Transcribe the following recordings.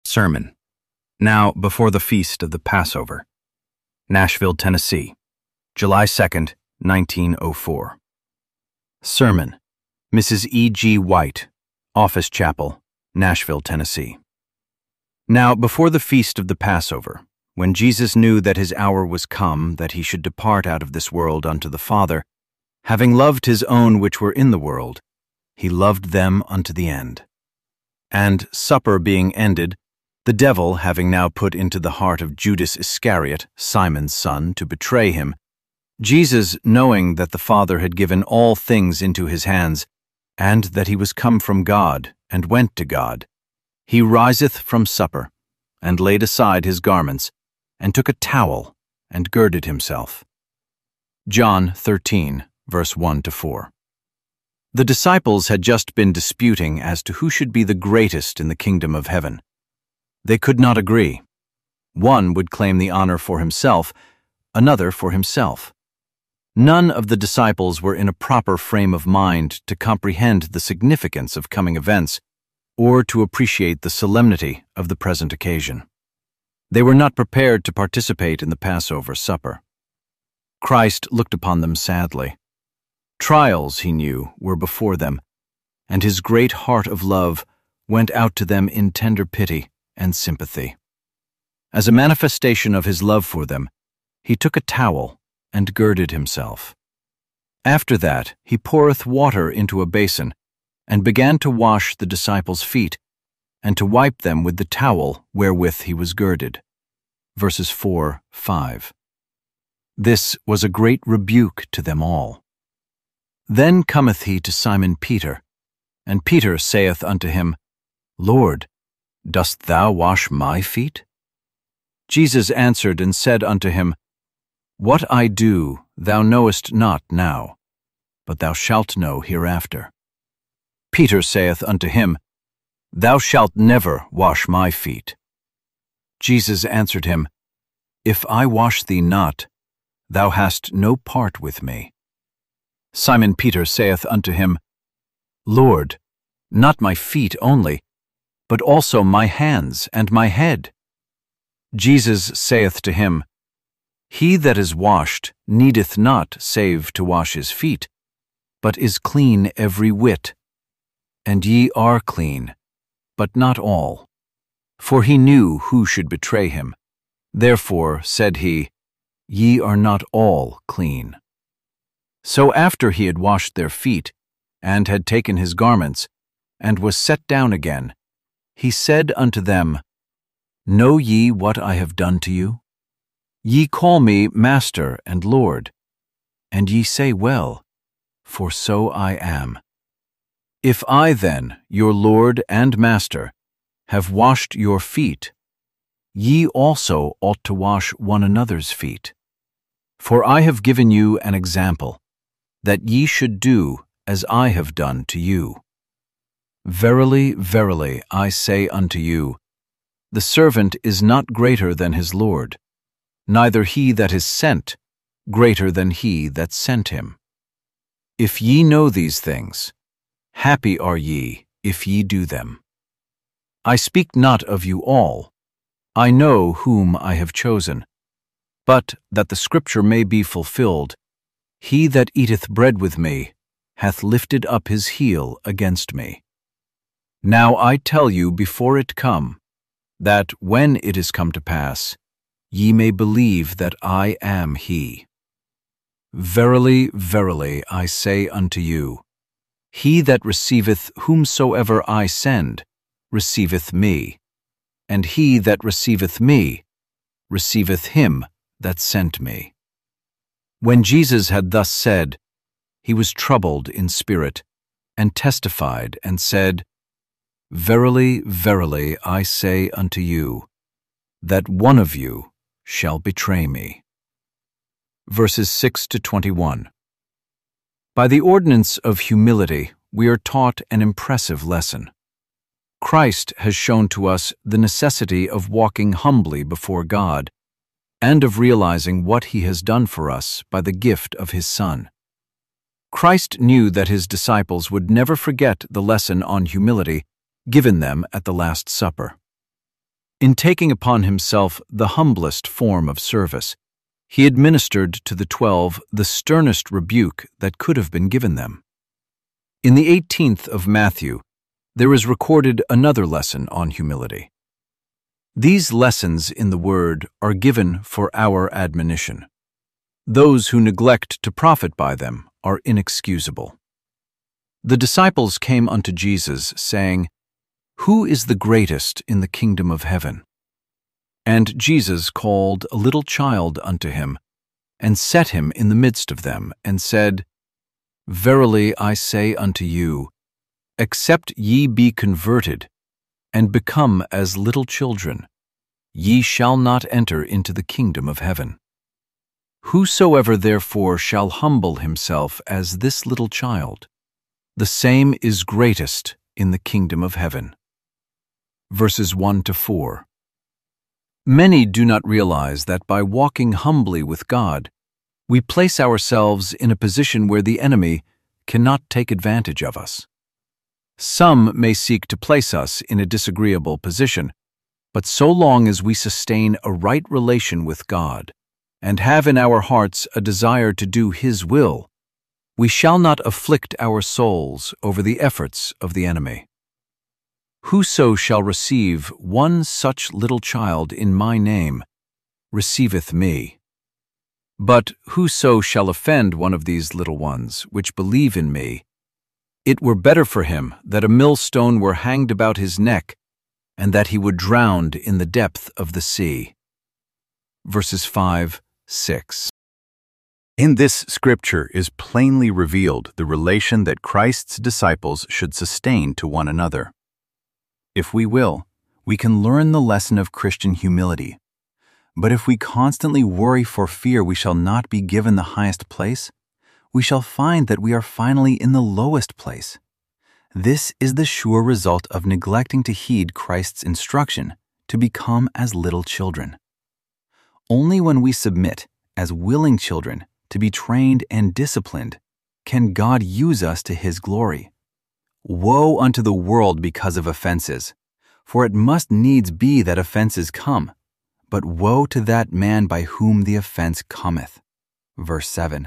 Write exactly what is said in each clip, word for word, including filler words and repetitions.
Sermon. Now before the feast of the Passover. Nashville, Tennessee, July second, nineteen oh four. Sermon. Missus E G White, Office Chapel, Nashville, Tennessee. Now before the feast of the Passover, when Jesus knew that his hour was come, that he should depart out of this world unto the Father, having loved his own which were in the world, he loved them unto the end. And supper being ended, the devil, having now put into the heart of Judas Iscariot, Simon's son, to betray him, Jesus, knowing that the Father had given all things into his hands, and that he was come from God, and went to God, he riseth from supper, and laid aside his garments, and took a towel, and girded himself. John thirteen, verse one to four. The disciples had just been disputing as to who should be the greatest in the kingdom of heaven. They could not agree. One would claim the honor for himself, another for himself. None of the disciples were in a proper frame of mind to comprehend the significance of coming events or to appreciate the solemnity of the present occasion. They were not prepared to participate in the Passover supper. Christ looked upon them sadly. Trials, he knew, were before them, and his great heart of love went out to them in tender pity and sympathy. As a manifestation of his love for them, he took a towel and girded himself. After that, he poureth water into a basin, and began to wash the disciples' feet, and to wipe them with the towel wherewith he was girded. Verses four, five. This was a great rebuke to them all. Then cometh he to Simon Peter, and Peter saith unto him, Lord, dost thou wash my feet? Jesus answered and said unto him, What I do thou knowest not now, but thou shalt know hereafter. Peter saith unto him, Thou shalt never wash my feet. Jesus answered him, If I wash thee not, thou hast no part with me. Simon Peter saith unto him, Lord, not my feet only, but also my hands and my head. Jesus saith to him, He that is washed needeth not save to wash his feet, but is clean every whit. And ye are clean, but not all. For he knew who should betray him. Therefore said he, Ye are not all clean. So after he had washed their feet, and had taken his garments, and was set down again, he said unto them, Know ye what I have done to you? Ye call me Master and Lord, and ye say well, for so I am. If I then, your Lord and Master, have washed your feet, ye also ought to wash one another's feet. For I have given you an example, that ye should do as I have done to you. Verily, verily, I say unto you, the servant is not greater than his Lord, neither he that is sent greater than he that sent him. If ye know these things, happy are ye if ye do them. I speak not of you all, I know whom I have chosen, but that the Scripture may be fulfilled, He that eateth bread with me hath lifted up his heel against me. Now I tell you before it come, that when it is come to pass, ye may believe that I am he. Verily, verily, I say unto you, he that receiveth whomsoever I send, receiveth me, and he that receiveth me, receiveth him that sent me. When Jesus had thus said, he was troubled in spirit, and testified, and said, Verily, verily, I say unto you, that one of you shall betray me. Verses six to twenty-one. By the ordinance of humility, we are taught an impressive lesson. Christ has shown to us the necessity of walking humbly before God, and of realizing what He has done for us by the gift of His Son. Christ knew that His disciples would never forget the lesson on humility given them at the Last Supper. In taking upon himself the humblest form of service, he administered to the twelve the sternest rebuke that could have been given them. In the eighteenth of Matthew, there is recorded another lesson on humility. These lessons in the Word are given for our admonition. Those who neglect to profit by them are inexcusable. The disciples came unto Jesus, saying, "Who is the greatest in the kingdom of heaven?" And Jesus called a little child unto him, and set him in the midst of them, and said, Verily I say unto you, except ye be converted, and become as little children, ye shall not enter into the kingdom of heaven. Whosoever therefore shall humble himself as this little child, the same is greatest in the kingdom of heaven. Verses one to four. Many do not realize that by walking humbly with God, we place ourselves in a position where the enemy cannot take advantage of us. Some may seek to place us in a disagreeable position, but so long as we sustain a right relation with God and have in our hearts a desire to do His will, we shall not afflict our souls over the efforts of the enemy. Whoso shall receive one such little child in my name, receiveth me. But whoso shall offend one of these little ones, which believe in me, it were better for him that a millstone were hanged about his neck, and that he would drown in the depth of the sea. Verses five, six. In this scripture is plainly revealed the relation that Christ's disciples should sustain to one another. If we will, we can learn the lesson of Christian humility. But if we constantly worry for fear we shall not be given the highest place, we shall find that we are finally in the lowest place. This is the sure result of neglecting to heed Christ's instruction to become as little children. Only when we submit, as willing children, to be trained and disciplined, can God use us to His glory. Woe unto the world because of offenses, for it must needs be that offenses come, but woe to that man by whom the offense cometh. Verse seven.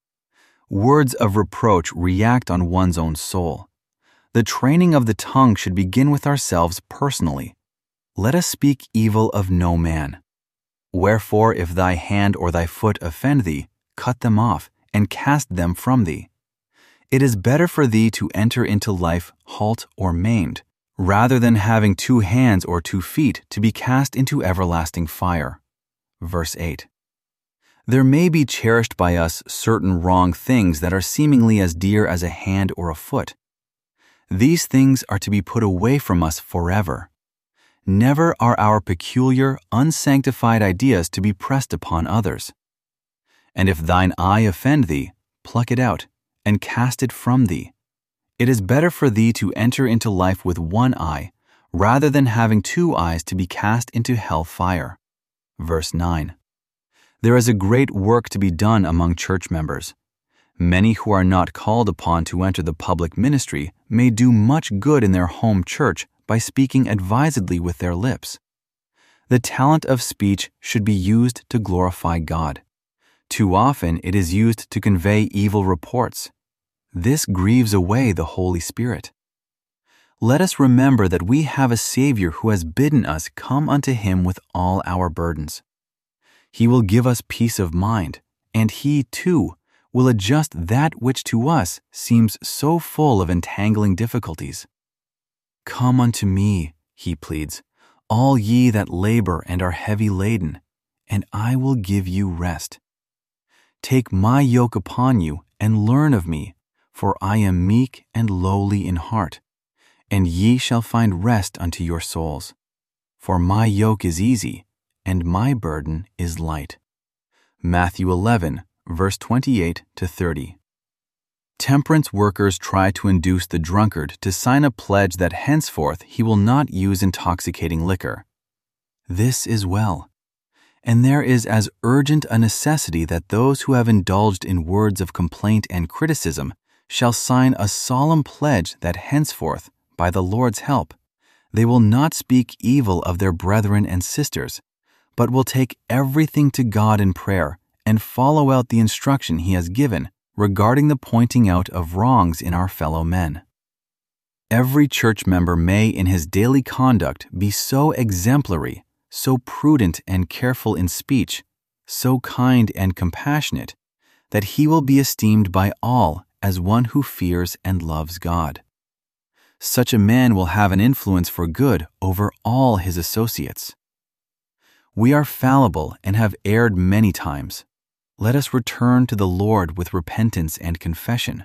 Words of reproach react on one's own soul. The training of the tongue should begin with ourselves personally. Let us speak evil of no man. Wherefore, if thy hand or thy foot offend thee, cut them off, and cast them from thee. It is better for thee to enter into life halt or maimed, rather than having two hands or two feet to be cast into everlasting fire. Verse eight. There may be cherished by us certain wrong things that are seemingly as dear as a hand or a foot. These things are to be put away from us forever. Never are our peculiar, unsanctified ideas to be pressed upon others. And if thine eye offend thee, pluck it out, and cast it from thee. It is better for thee to enter into life with one eye, rather than having two eyes to be cast into hell fire. Verse nine. There is a great work to be done among church members. Many who are not called upon to enter the public ministry may do much good in their home church by speaking advisedly with their lips. The talent of speech should be used to glorify God. Too often it is used to convey evil reports. This grieves away the Holy Spirit. Let us remember that we have a Savior who has bidden us come unto Him with all our burdens. He will give us peace of mind, and He, too, will adjust that which to us seems so full of entangling difficulties. Come unto me, He pleads, all ye that labor and are heavy laden, and I will give you rest. Take my yoke upon you and learn of me, for I am meek and lowly in heart, and ye shall find rest unto your souls. For my yoke is easy, and my burden is light. Matthew eleven, verse twenty-eight to thirty. Temperance workers try to induce the drunkard to sign a pledge that henceforth he will not use intoxicating liquor. This is well. And there is as urgent a necessity that those who have indulged in words of complaint and criticism shall sign a solemn pledge that henceforth, by the Lord's help, They will not speak evil of their brethren and sisters, but will take everything to God in prayer and follow out the instruction He has given regarding the pointing out of wrongs in our fellow men. Every church member may in his daily conduct be so exemplary, so prudent and careful in speech, so kind and compassionate, that he will be esteemed by all as one who fears and loves God. Such a man will have an influence for good over all his associates. We are fallible and have erred many times. Let us return to the Lord with repentance and confession.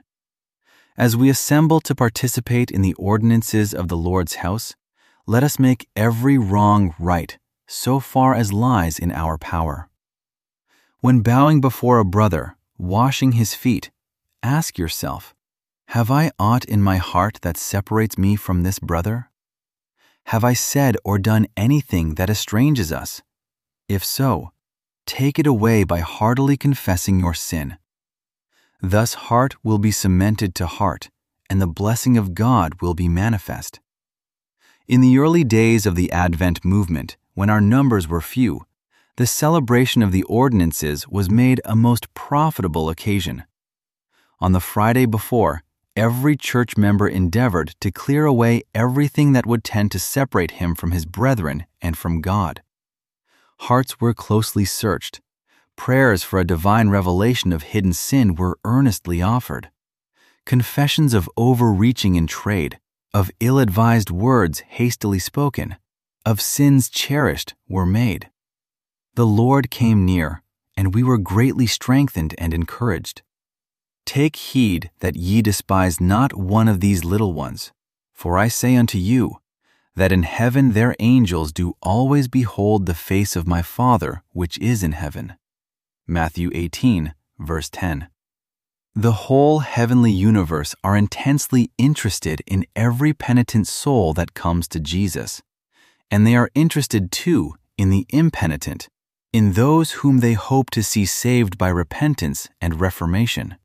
As we assemble to participate in the ordinances of the Lord's house, let us make every wrong right, so far as lies in our power. When bowing before a brother, washing his feet, ask yourself, have I aught in my heart that separates me from this brother? Have I said or done anything that estranges us? If so, take it away by heartily confessing your sin. Thus heart will be cemented to heart, and the blessing of God will be manifest. In the early days of the Advent movement, when our numbers were few, the celebration of the ordinances was made a most profitable occasion. On the Friday before, every church member endeavored to clear away everything that would tend to separate him from his brethren and from God. Hearts were closely searched. Prayers for a divine revelation of hidden sin were earnestly offered. Confessions of overreaching in trade, of ill-advised words hastily spoken, of sins cherished were made. The Lord came near, and we were greatly strengthened and encouraged. Take heed that ye despise not one of these little ones, for I say unto you, that in heaven their angels do always behold the face of my Father which is in heaven. Matthew eighteen, verse ten. The whole heavenly universe are intensely interested in every penitent soul that comes to Jesus, and they are interested too in the impenitent, in those whom they hope to see saved by repentance and reformation.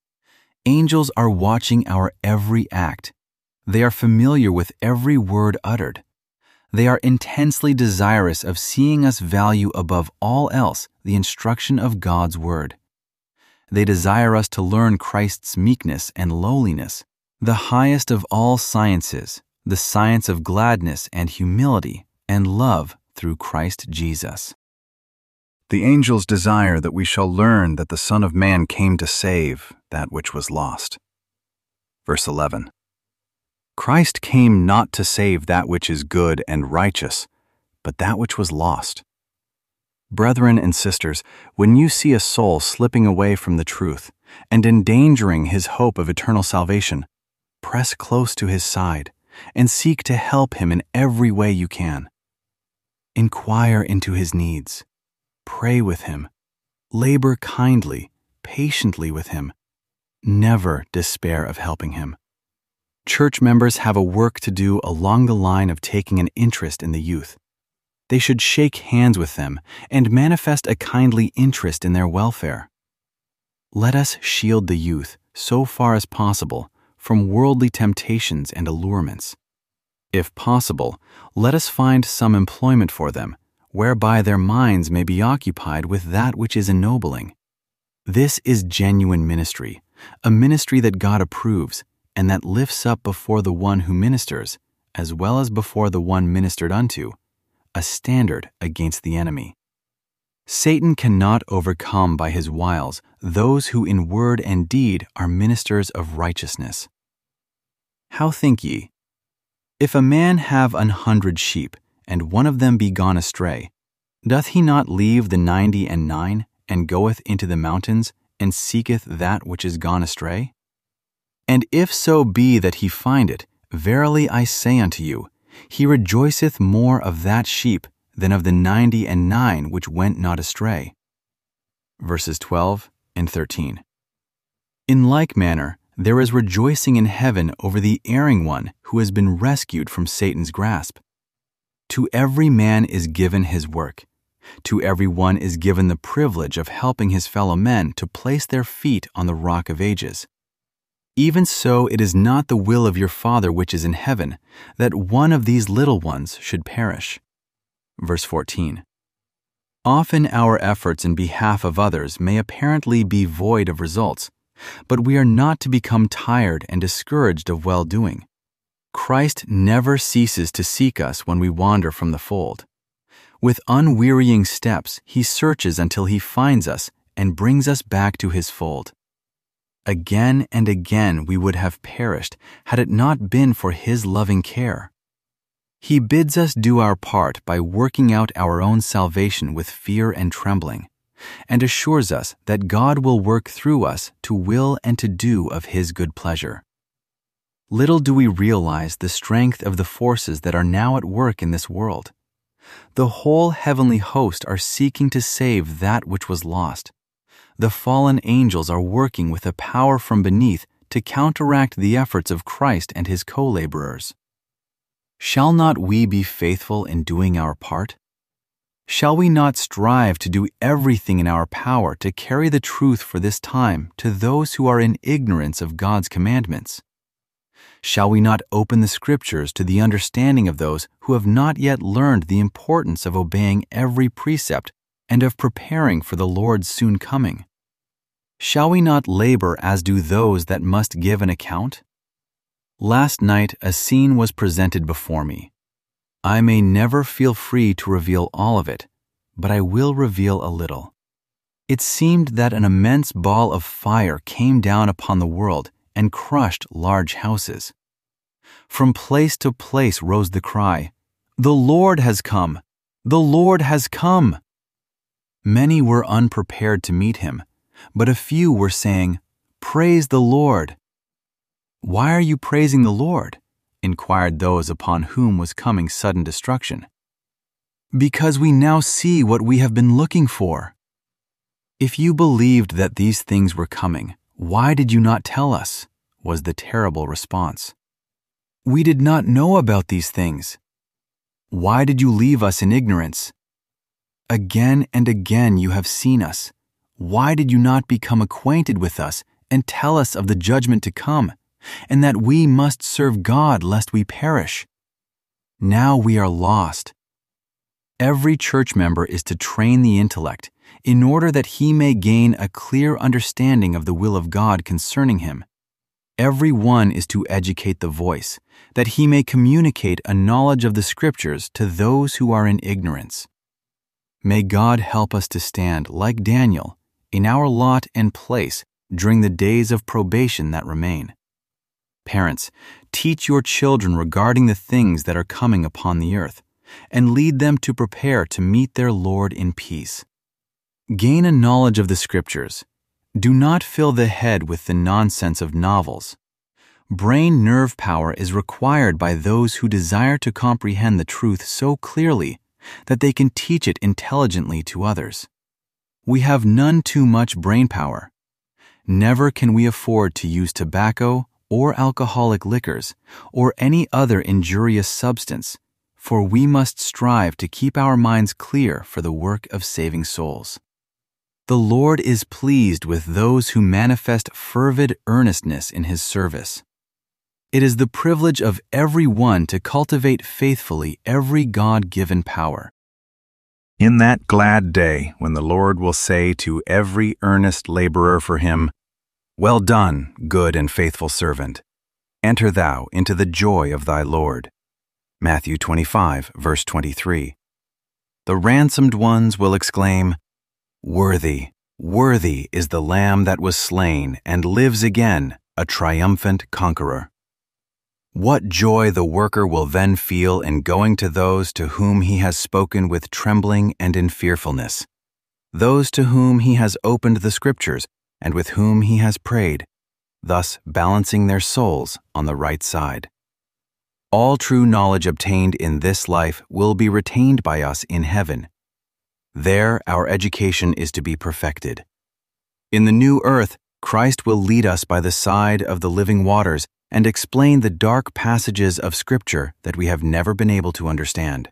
Angels are watching our every act. They are familiar with every word uttered. They are intensely desirous of seeing us value above all else the instruction of God's Word. They desire us to learn Christ's meekness and lowliness, the highest of all sciences, the science of gladness and humility and love through Christ Jesus. The angels desire that we shall learn that the Son of Man came to save that which was lost. Verse eleven. Christ came not to save that which is good and righteous, but that which was lost. Brethren and sisters, when you see a soul slipping away from the truth and endangering his hope of eternal salvation, press close to his side and seek to help him in every way you can. Inquire into his needs. Pray with him. Labor kindly, patiently with him. Never despair of helping him. Church members have a work to do along the line of taking an interest in the youth. They should shake hands with them and manifest a kindly interest in their welfare. Let us shield the youth, so far as possible, from worldly temptations and allurements. If possible, let us find some employment for them, whereby their minds may be occupied with that which is ennobling. This is genuine ministry, a ministry that God approves, and that lifts up before the one who ministers, as well as before the one ministered unto, a standard against the enemy. Satan cannot overcome by his wiles those who in word and deed are ministers of righteousness. How think ye? If a man have an hundred sheep, and one of them be gone astray, doth he not leave the ninety and nine, and goeth into the mountains, and seeketh that which is gone astray? And if so be that he find it, verily I say unto you, he rejoiceth more of that sheep than of the ninety and nine which went not astray. Verses twelve and thirteen. In like manner, there is rejoicing in heaven over the erring one who has been rescued from Satan's grasp. To every man is given his work. To every one is given the privilege of helping his fellow men to place their feet on the rock of ages. Even so, it is not the will of your Father which is in heaven, that one of these little ones should perish. Verse fourteen. Often our efforts in behalf of others may apparently be void of results, but we are not to become tired and discouraged of well-doing. Christ never ceases to seek us when we wander from the fold. With unwearying steps, he searches until he finds us and brings us back to his fold. Again and again we would have perished had it not been for his loving care. He bids us do our part by working out our own salvation with fear and trembling, and assures us that God will work through us to will and to do of his good pleasure. Little do we realize the strength of the forces that are now at work in this world. The whole heavenly host are seeking to save that which was lost. The fallen angels are working with a power from beneath to counteract the efforts of Christ and his co-laborers. Shall not we be faithful in doing our part? Shall we not strive to do everything in our power to carry the truth for this time to those who are in ignorance of God's commandments? Shall we not open the Scriptures to the understanding of those who have not yet learned the importance of obeying every precept and of preparing for the Lord's soon coming? Shall we not labor as do those that must give an account? Last night a scene was presented before me. I may never feel free to reveal all of it, but I will reveal a little. It seemed that an immense ball of fire came down upon the world and crushed large houses. From place to place rose the cry, "The Lord has come! The Lord has come!" Many were unprepared to meet him, but a few were saying, "Praise the Lord!" "Why are you praising the Lord?" inquired those upon whom was coming sudden destruction. "Because we now see what we have been looking for." "If you believed that these things were coming, why did you not tell us?" was the terrible response. "We did not know about these things." "Why did you leave us in ignorance?" "Again and again you have seen us. Why did you not become acquainted with us and tell us of the judgment to come, and that we must serve God lest we perish? Now we are lost." Every church member is to train the intellect in order that he may gain a clear understanding of the will of God concerning him. Every one is to educate the voice, that he may communicate a knowledge of the Scriptures to those who are in ignorance. May God help us to stand, like Daniel, in our lot and place during the days of probation that remain. Parents, teach your children regarding the things that are coming upon the earth, and lead them to prepare to meet their Lord in peace. Gain a knowledge of the Scriptures. Do not fill the head with the nonsense of novels. Brain nerve power is required by those who desire to comprehend the truth so clearly that they can teach it intelligently to others. We have none too much brain power. Never can we afford to use tobacco or alcoholic liquors or any other injurious substance, for we must strive to keep our minds clear for the work of saving souls. The Lord is pleased with those who manifest fervid earnestness in his service. It is the privilege of every one to cultivate faithfully every God-given power. In that glad day when the Lord will say to every earnest laborer for him, "Well done, good and faithful servant. Enter thou into the joy of thy Lord." Matthew twenty-five, verse twenty-three. The ransomed ones will exclaim, "Worthy, worthy is the Lamb that was slain and lives again, a triumphant conqueror." What joy the worker will then feel in going to those to whom he has spoken with trembling and in fearfulness, those to whom he has opened the Scriptures and with whom he has prayed, thus balancing their souls on the right side. All true knowledge obtained in this life will be retained by us in heaven. There our education is to be perfected. In the new earth, Christ will lead us by the side of the living waters and explain the dark passages of Scripture that we have never been able to understand.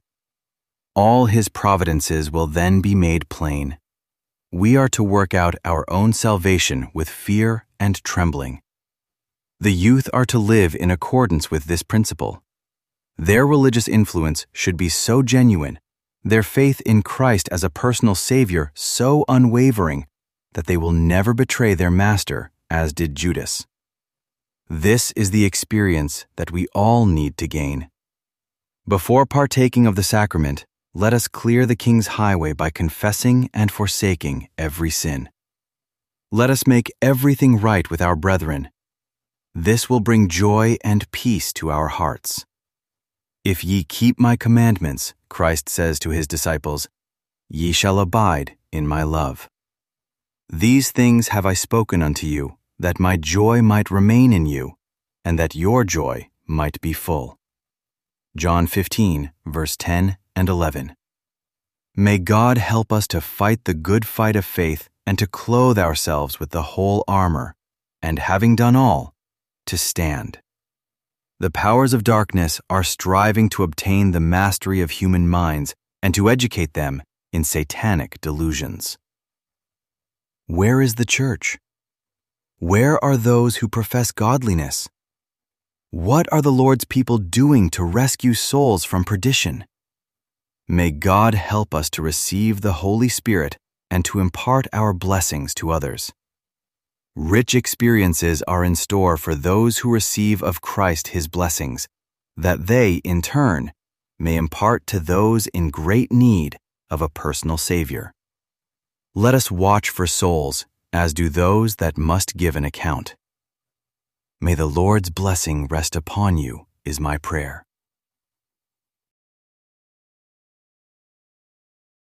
All his providences will then be made plain. We are to work out our own salvation with fear and trembling. The youth are to live in accordance with this principle. Their religious influence should be so genuine, their faith in Christ as a personal Savior so unwavering, that they will never betray their master, as did Judas. This is the experience that we all need to gain. Before partaking of the sacrament, let us clear the King's highway by confessing and forsaking every sin. Let us make everything right with our brethren. This will bring joy and peace to our hearts. If ye keep my commandments, Christ says to his disciples, ye shall abide in my love. These things have I spoken unto you, that my joy might remain in you, and that your joy might be full. John fifteen, verse ten and eleven. May God help us to fight the good fight of faith and to clothe ourselves with the whole armor, and having done all, to stand. The powers of darkness are striving to obtain the mastery of human minds and to educate them in satanic delusions. Where is the church? Where are those who profess godliness? What are the Lord's people doing to rescue souls from perdition? May God help us to receive the Holy Spirit and to impart our blessings to others. Rich experiences are in store for those who receive of Christ his blessings, that they, in turn, may impart to those in great need of a personal Savior. Let us watch for souls, as do those that must give an account. May the Lord's blessing rest upon you, is my prayer.